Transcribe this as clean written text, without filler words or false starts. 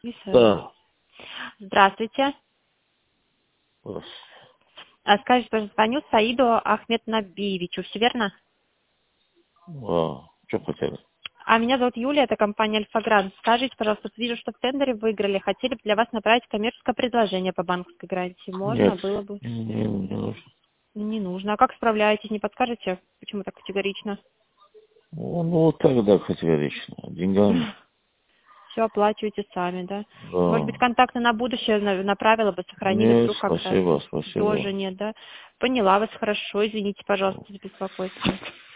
Да. Здравствуйте. Скажите, пожалуйста, звоню Саиду Ахметнабиевичу, все верно? Что хотели? А меня зовут Юлия, это компания Альфа-Грант. Скажите, пожалуйста, вижу, что в тендере выиграли. Хотели бы для вас направить коммерческое предложение по банковской гарантии. Можно Нет, было бы? не нужно. Не нужно. А как справляетесь? Не подскажете? Почему так категорично? Ну, вот тогда категорично. Деньгами. Все оплачиваете сами, да? Может быть, Да. контакты на будущее направила бы, сохранили, Нет, вдруг как-то спасибо, тоже спасибо. нет, да? Поняла вас хорошо, извините, пожалуйста, за беспокойство.